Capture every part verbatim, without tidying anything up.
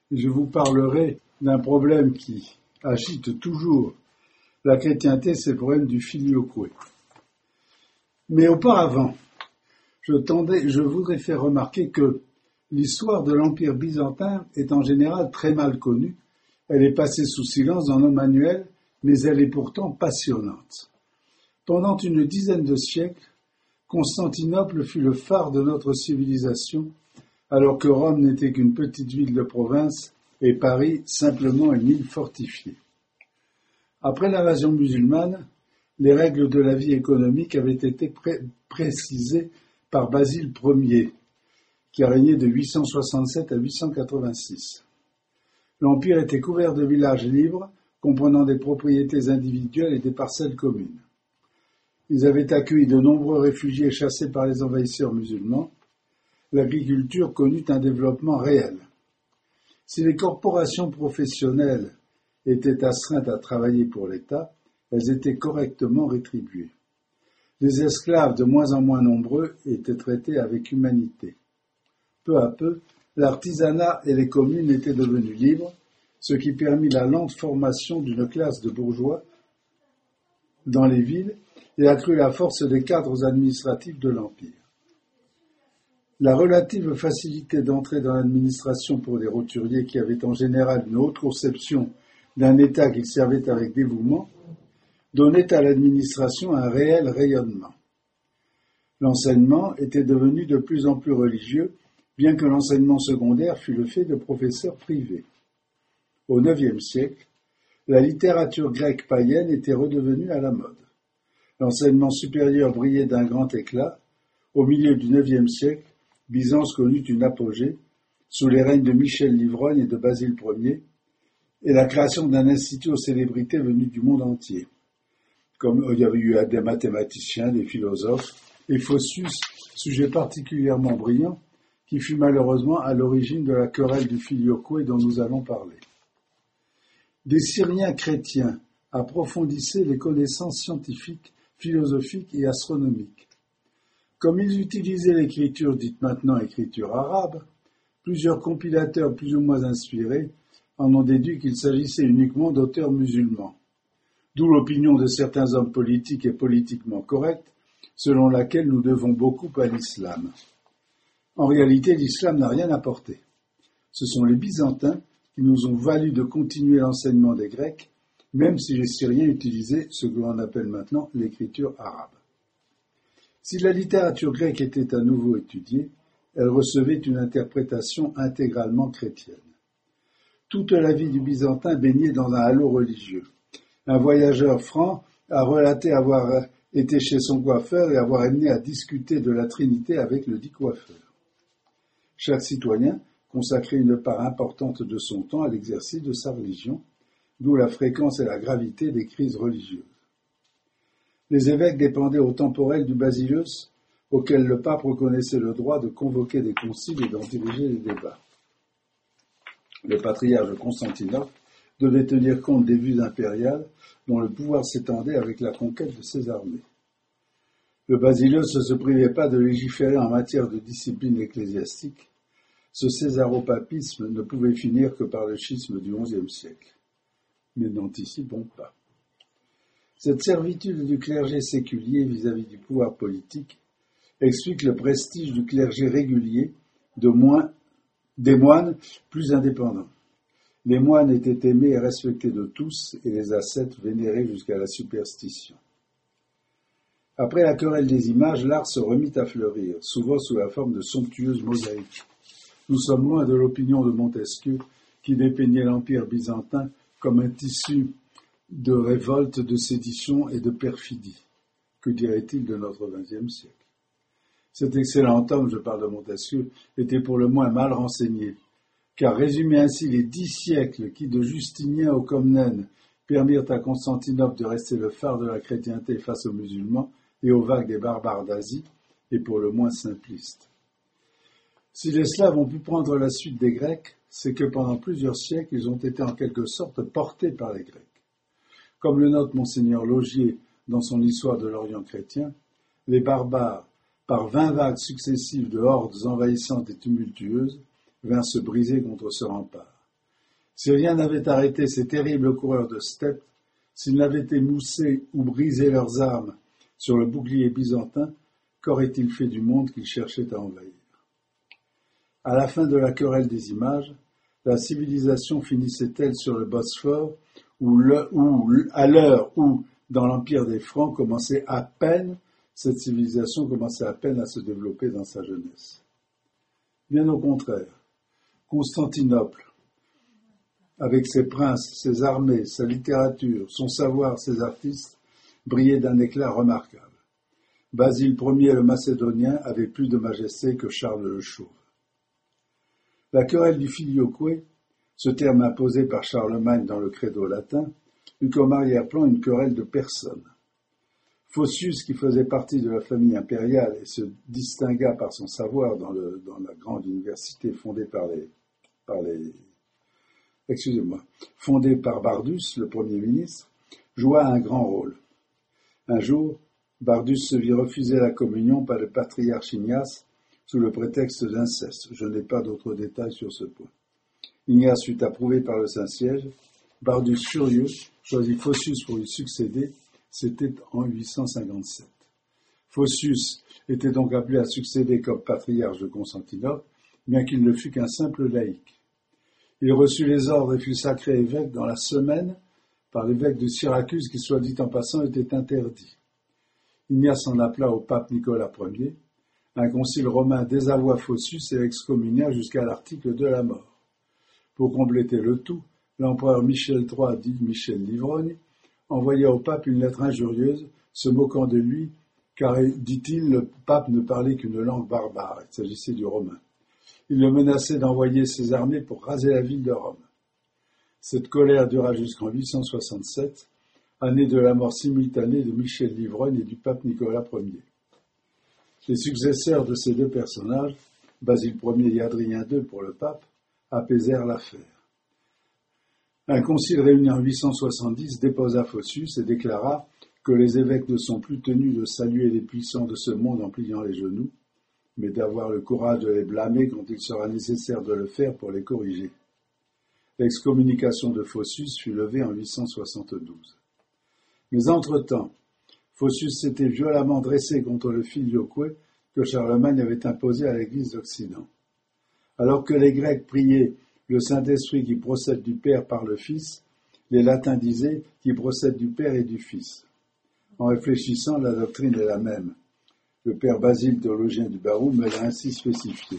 je vous parlerai d'un problème qui agite toujours la chrétienté, c'est le problème du filioque. Mais auparavant, je, tendais, je voudrais faire remarquer que l'histoire de l'Empire byzantin est en général très mal connue. Elle est passée sous silence dans nos manuels, mais elle est pourtant passionnante. Pendant une dizaine de siècles, Constantinople fut le phare de notre civilisation, alors que Rome n'était qu'une petite ville de province et Paris simplement une île fortifiée. Après l'invasion musulmane, les règles de la vie économique avaient été pré- précisées par Basile Ier, qui a régné de huit cent soixante-sept à huit cent quatre-vingt-six. L'Empire était couvert de villages libres, comprenant des propriétés individuelles et des parcelles communes. Ils avaient accueilli de nombreux réfugiés chassés par les envahisseurs musulmans. L'agriculture connut un développement réel. Si les corporations professionnelles étaient astreintes à travailler pour l'État, elles étaient correctement rétribuées. Les esclaves, de moins en moins nombreux, étaient traités avec humanité. Peu à peu, l'artisanat et les communes étaient devenus libres, ce qui permit la lente formation d'une classe de bourgeois dans les villes et accrut la force des cadres administratifs de l'Empire. La relative facilité d'entrée dans l'administration pour les roturiers qui avaient en général une haute conception d'un État qu'ils servaient avec dévouement donnait à l'administration un réel rayonnement. L'enseignement était devenu de plus en plus religieux, bien que l'enseignement secondaire fût le fait de professeurs privés. Au neuvième siècle, la littérature grecque païenne était redevenue à la mode. L'enseignement supérieur brillait d'un grand éclat. Au milieu du neuvième siècle, Byzance connut une apogée, sous les règnes de Michel l'Ivrogne et de Basile Ier, et la création d'un institut aux célébrités venues du monde entier. Comme il y avait eu des mathématiciens, des philosophes, et Phocius, sujet particulièrement brillant, qui fut malheureusement à l'origine de la querelle du filioque dont nous allons parler. Des Syriens chrétiens approfondissaient les connaissances scientifiques, philosophiques et astronomiques. Comme ils utilisaient l'écriture dite maintenant écriture arabe, plusieurs compilateurs plus ou moins inspirés en ont déduit qu'il s'agissait uniquement d'auteurs musulmans, d'où l'opinion de certains hommes politiques et politiquement corrects, selon laquelle nous devons beaucoup à l'islam. En réalité, l'islam n'a rien apporté. Ce sont les Byzantins qui nous ont valu de continuer l'enseignement des Grecs, même si les Syriens utilisaient ce que l'on appelle maintenant l'écriture arabe. Si la littérature grecque était à nouveau étudiée, elle recevait une interprétation intégralement chrétienne. Toute la vie du Byzantin baignait dans un halo religieux. Un voyageur franc a relaté avoir été chez son coiffeur et avoir amené à discuter de la Trinité avec le dit coiffeur. Chaque citoyen consacrait une part importante de son temps à l'exercice de sa religion, d'où la fréquence et la gravité des crises religieuses. Les évêques dépendaient au temporel du basileus, auquel le pape reconnaissait le droit de convoquer des conciles et d'en diriger les débats. Le patriarche de Constantinople devait tenir compte des vues impériales dont le pouvoir s'étendait avec la conquête de ses armées. Le basileus ne se privait pas de légiférer en matière de discipline ecclésiastique. Ce césaropapisme ne pouvait finir que par le schisme du onzième siècle. Mais n'anticipons pas. Cette servitude du clergé séculier vis-à-vis du pouvoir politique explique le prestige du clergé régulier de moins, des moines plus indépendants. Les moines étaient aimés et respectés de tous et les ascètes vénérés jusqu'à la superstition. Après la querelle des images, l'art se remit à fleurir, souvent sous la forme de somptueuses mosaïques. Nous sommes loin de l'opinion de Montesquieu qui dépeignait l'Empire byzantin comme un tissu de révolte, de sédition et de perfidie. Que dirait-il de notre vingtième siècle? Cet excellent homme, je parle de Montesquieu, était pour le moins mal renseigné, car résumer ainsi les dix siècles qui, de Justinien au Comnène, permirent à Constantinople de rester le phare de la chrétienté face aux musulmans et aux vagues des barbares d'Asie, est pour le moins simpliste. Si les Slaves ont pu prendre la suite des Grecs, c'est que pendant plusieurs siècles, ils ont été en quelque sorte portés par les Grecs. Comme le note Monseigneur Laugier dans son Histoire de l'Orient chrétien, les barbares, par vingt vagues successives de hordes envahissantes et tumultueuses, vinrent se briser contre ce rempart. Si rien n'avait arrêté ces terribles coureurs de steppe, s'ils n'avaient émoussé ou brisé leurs armes sur le bouclier byzantin, qu'auraient-ils fait du monde qu'ils cherchaient à envahir? À la fin de la querelle des images, la civilisation finissait-elle sur le Bosphore, où, le, où à l'heure où, dans l'empire des Francs, commençait à peine, cette civilisation commençait à peine à se développer dans sa jeunesse. Bien au contraire, Constantinople, avec ses princes, ses armées, sa littérature, son savoir, ses artistes, brillait d'un éclat remarquable. Basile Ier le Macédonien avait plus de majesté que Charles le Chauve. La querelle du filioque, ce terme imposé par Charlemagne dans le credo latin, eut comme arrière-plan une querelle de personnes. Phocius, qui faisait partie de la famille impériale et se distingua par son savoir dans, le, dans la grande université fondée par les, par les excusez-moi, fondé par Bardus, le Premier ministre, joua un grand rôle. Un jour, Bardus se vit refuser la communion par le patriarche Ignace sous le prétexte d'inceste. Je n'ai pas d'autres détails sur ce point. Ignace fut approuvé par le Saint-Siège. Bardus, furieux, choisit Phocius pour lui succéder. C'était en huit cent cinquante-sept. Phocius était donc appelé à succéder comme patriarche de Constantinople, bien qu'il ne fût qu'un simple laïc. Il reçut les ordres et fut sacré évêque dans la semaine par l'évêque de Syracuse qui, soit dit en passant, était interdit. Ignace s'en appela au pape Nicolas Ier. Un concile romain désavoua Phocius et l'excommunia jusqu'à l'article de la mort. Pour compléter le tout, l'empereur Michel trois, dit Michel l'Ivrogne, envoya au pape une lettre injurieuse, se moquant de lui, car, dit-il, le pape ne parlait qu'une langue barbare. Il s'agissait du romain. Il le menaçait d'envoyer ses armées pour raser la ville de Rome. Cette colère dura jusqu'en huit cent soixante-sept, année de la mort simultanée de Michel l'Ivrogne et du pape Nicolas Ier. Les successeurs de ces deux personnages, Basile Ier et Adrien deux pour le pape, apaisèrent l'affaire. Un concile réuni en huit cent soixante-dix déposa Phocius et déclara que les évêques ne sont plus tenus de saluer les puissants de ce monde en pliant les genoux, mais d'avoir le courage de les blâmer quand il sera nécessaire de le faire pour les corriger. L'excommunication de Phocius fut levée en huit cent soixante-douze. Mais entre-temps, Phocius s'était violemment dressé contre le filioque que Charlemagne avait imposé à l'Église d'Occident. Alors que les Grecs priaient le Saint-Esprit qui procède du Père par le Fils, les Latins disaient qui procède du Père et du Fils. En réfléchissant, la doctrine est la même. Le père Basile, théologien du Barou, me l'a ainsi spécifié.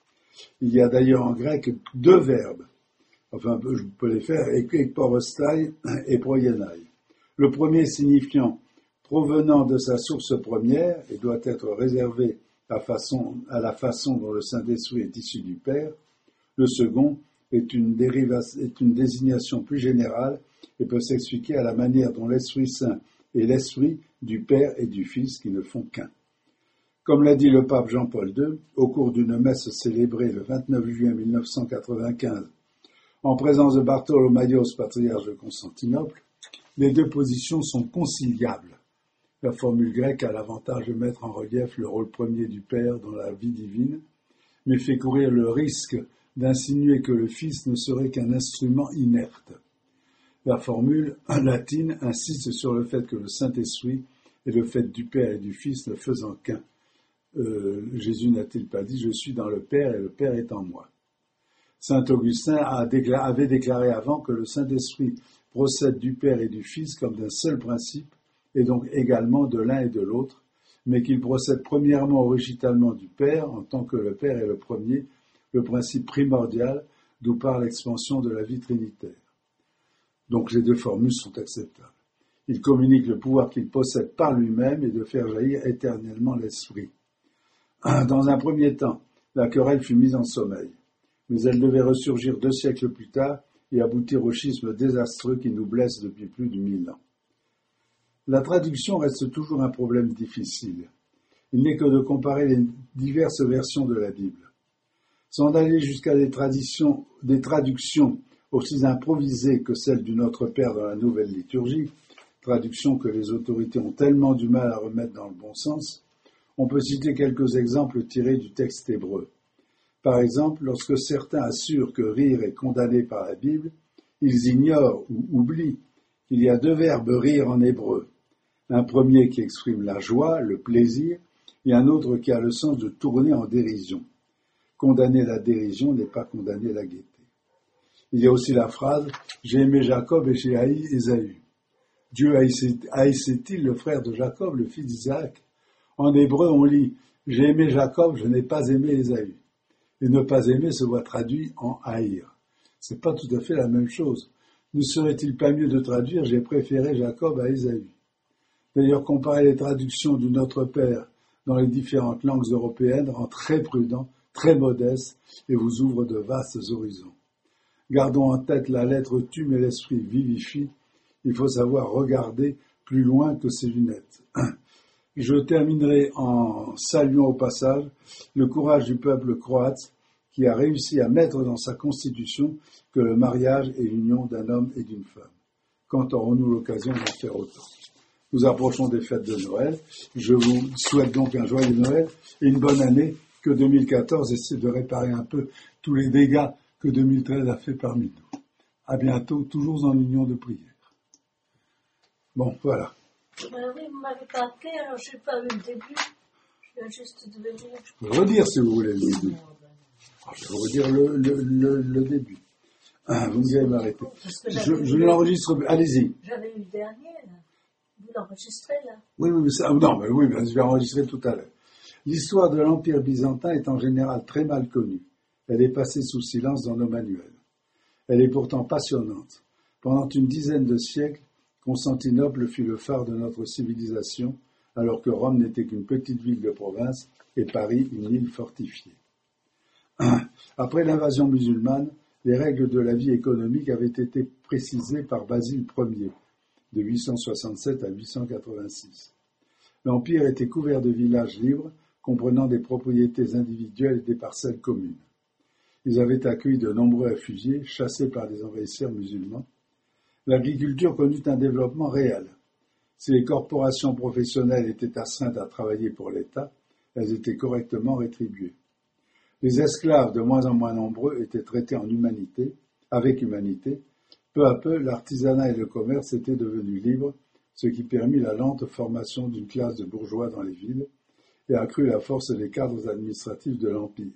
Il y a d'ailleurs en grec deux verbes, enfin je peux les faire, ekporostai et proienai. Le premier signifiant provenant de sa source première et doit être réservé à, façon, à la façon dont le Saint-Esprit est issu du Père. Le second est une, dériva, est une désignation plus générale et peut s'expliquer à la manière dont l'Esprit Saint est l'Esprit du Père et du Fils qui ne font qu'un. Comme l'a dit le pape Jean-Paul deux, au cours d'une messe célébrée le vingt-neuf juin mille neuf cent quatre-vingt-quinze, en présence de Bartholomaïos, patriarche de Constantinople, les deux positions sont conciliables. La formule grecque a l'avantage de mettre en relief le rôle premier du Père dans la vie divine, mais fait courir le risque d'insinuer que le Fils ne serait qu'un instrument inerte. La formule latine insiste sur le fait que le Saint-Esprit est le fait du Père et du Fils ne faisant qu'un. Euh, Jésus n'a-t-il pas dit « Je suis dans le Père et le Père est en moi ». Saint Augustin a déclaré, avait déclaré avant que le Saint-Esprit procède du Père et du Fils comme d'un seul principe, et donc également de l'un et de l'autre, mais qu'il procède premièrement originalement du Père, en tant que le Père est le premier, le principe primordial, d'où part l'expansion de la vie trinitaire. Donc les deux formules sont acceptables. Il communique le pouvoir qu'il possède par lui-même et de faire jaillir éternellement l'Esprit. Dans un premier temps, la querelle fut mise en sommeil, mais elle devait ressurgir deux siècles plus tard et aboutir au schisme désastreux qui nous blesse depuis plus de mille ans. La traduction reste toujours un problème difficile. Il n'est que de comparer les diverses versions de la Bible. Sans aller jusqu'à des, traditions, des traductions aussi improvisées que celle du Notre Père dans la Nouvelle Liturgie, traduction que les autorités ont tellement du mal à remettre dans le bon sens, on peut citer quelques exemples tirés du texte hébreu. Par exemple, lorsque certains assurent que rire est condamné par la Bible, ils ignorent ou oublient qu'il y a deux verbes rire en hébreu. Un premier qui exprime la joie, le plaisir, et un autre qui a le sens de tourner en dérision. Condamner la dérision n'est pas condamner la gaieté. Il y a aussi la phrase « J'ai aimé Jacob et j'ai haï Ésaü ». Dieu haïssait-il le frère de Jacob, le fils d'Isaac? En hébreu, on lit « J'ai aimé Jacob, je n'ai pas aimé Ésaü ». Et ne pas aimer se voit traduit en haïr. C'est pas tout à fait la même chose. Ne serait-il pas mieux de traduire « J'ai préféré Jacob à Ésaü ». D'ailleurs, comparer les traductions du Notre Père dans les différentes langues européennes rend très prudent, très modeste et vous ouvre de vastes horizons. Gardons en tête la lettre tue mais l'esprit vivifie. Il faut savoir regarder plus loin que ses lunettes. Je terminerai en saluant au passage le courage du peuple croate qui a réussi à mettre dans sa constitution que le mariage est l'union d'un homme et d'une femme. Quand aurons-nous l'occasion d'en faire autant? Nous approchons des fêtes de Noël. Je vous souhaite donc un joyeux Noël et une bonne année. Que deux mille quatorze essaie de réparer un peu tous les dégâts que deux mille treize a fait parmi nous. À bientôt, toujours en union de prière. Bon, voilà. Ben oui, vous m'avez pas appelé, alors je n'ai pas eu le début. Je viens juste de venir. Je peux redire si vous voulez le début. Alors, je vais vous redire le, le, le, le début. Ah, vous allez m'arrêter. Je, je l'enregistre. Allez-y. J'avais eu le dernier, là. Vous l'enregistrez, là? Oui, oui, mais ça, non, mais oui, mais je vais enregistrer tout à l'heure. L'histoire de l'Empire byzantin est en général très mal connue. Elle est passée sous silence dans nos manuels. Elle est pourtant passionnante. Pendant une dizaine de siècles, Constantinople fut le phare de notre civilisation, alors que Rome n'était qu'une petite ville de province et Paris une île fortifiée. Après l'invasion musulmane, les règles de la vie économique avaient été précisées par Basile Ier, de huit cent soixante-sept à huit cent quatre-vingt-six. L'Empire était couvert de villages libres, comprenant des propriétés individuelles et des parcelles communes. Ils avaient accueilli de nombreux réfugiés, chassés par les envahisseurs musulmans. L'agriculture connut un développement réel. Si les corporations professionnelles étaient astreintes à travailler pour l'État, elles étaient correctement rétribuées. Les esclaves, de moins en moins nombreux, étaient traités en humanité, avec humanité. Peu à peu, l'artisanat et le commerce étaient devenus libres, ce qui permit la lente formation d'une classe de bourgeois dans les villes et accrut la force des cadres administratifs de l'Empire.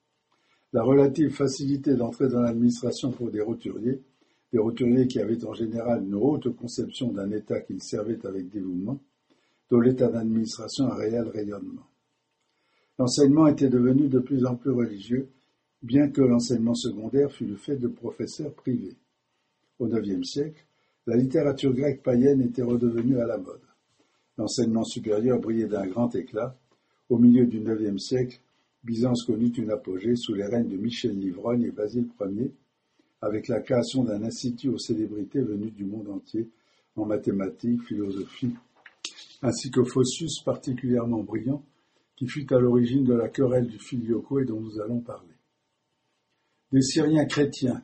La relative facilité d'entrer dans l'administration pour des roturiers, des roturiers qui avaient en général une haute conception d'un État qu'ils servaient avec dévouement, dont l'état d'administration a un réel rayonnement. L'enseignement était devenu de plus en plus religieux, bien que l'enseignement secondaire fût le fait de professeurs privés. Au neuvième siècle, la littérature grecque païenne était redevenue à la mode. L'enseignement supérieur brillait d'un grand éclat. Au milieu du neuvième siècle, Byzance connut une apogée sous les règnes de Michel l'Ivrogne et Basile Ier, avec la création d'un institut aux célébrités venues du monde entier en mathématiques, philosophie, ainsi que Phocius particulièrement brillant, qui fut à l'origine de la querelle du Filioque dont nous allons parler. Des Syriens chrétiens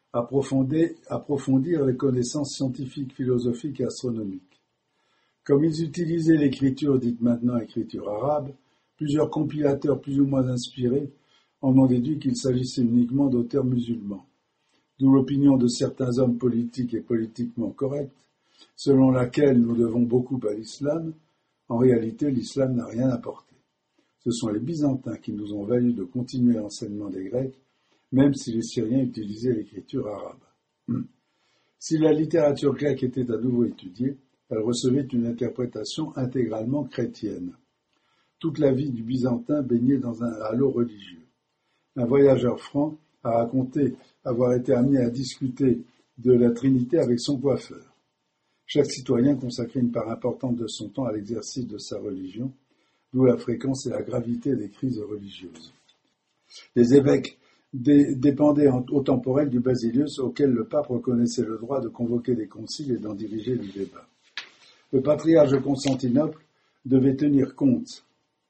approfondirent les connaissances scientifiques, philosophiques et astronomiques. Comme ils utilisaient l'écriture dite maintenant écriture arabe, plusieurs compilateurs plus ou moins inspirés en ont déduit qu'il s'agissait uniquement d'auteurs musulmans. D'où l'opinion de certains hommes politiques et politiquement corrects, selon laquelle nous devons beaucoup à l'islam. En réalité, l'islam n'a rien apporté. Ce sont les Byzantins qui nous ont valu de continuer l'enseignement des Grecs, même si les Syriens utilisaient l'écriture arabe. Si la littérature grecque était à nouveau étudiée, elle recevait une interprétation intégralement chrétienne. Toute la vie du Byzantin baignait dans un halo religieux. Un voyageur franc a raconté avoir été amené à discuter de la Trinité avec son coiffeur. Chaque citoyen consacrait une part importante de son temps à l'exercice de sa religion, d'où la fréquence et la gravité des crises religieuses. Les évêques dé- dépendaient en, au temporel du basilius auquel le pape reconnaissait le droit de convoquer des conciles et d'en diriger le débat. Le patriarche de Constantinople devait tenir compte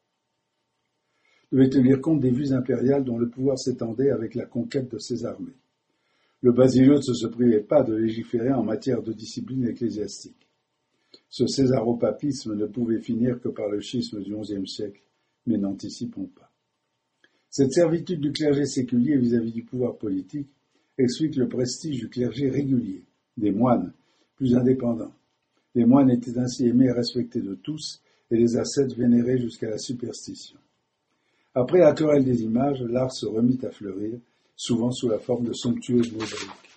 devait tenir compte des vues impériales dont le pouvoir s'étendait avec la conquête de ses armées. Le basilius ne se privait pas de légiférer en matière de discipline ecclésiastique. Ce césaropapisme ne pouvait finir que par le schisme du onzième siècle, mais n'anticipons pas. Cette servitude du clergé séculier vis-à-vis du pouvoir politique explique le prestige du clergé régulier, des moines, plus indépendants. Les moines étaient ainsi aimés et respectés de tous, et les ascètes vénérés jusqu'à la superstition. Après la querelle des images, l'art se remit à fleurir, souvent sous la forme de somptueuses mosaïques.